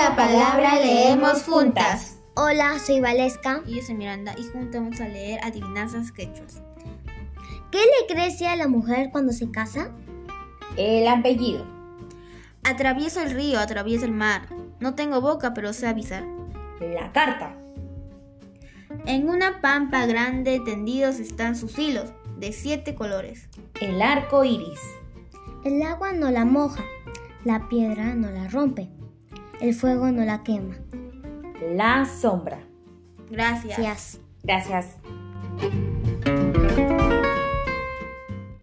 la palabra leemos juntas. Hola, soy Valesca. Y yo soy Miranda y juntos vamos a leer adivinanzas quechuas. ¿Qué le crece a la mujer cuando se casa? El apellido. Atravieso el río, atravieso el mar. No tengo boca, pero sé avisar. La carta. En una pampa grande tendidos están sus hilos, de 7 colores. El arco iris. El agua no la moja, la piedra no la rompe, el fuego no la quema. La sombra. Gracias. Gracias.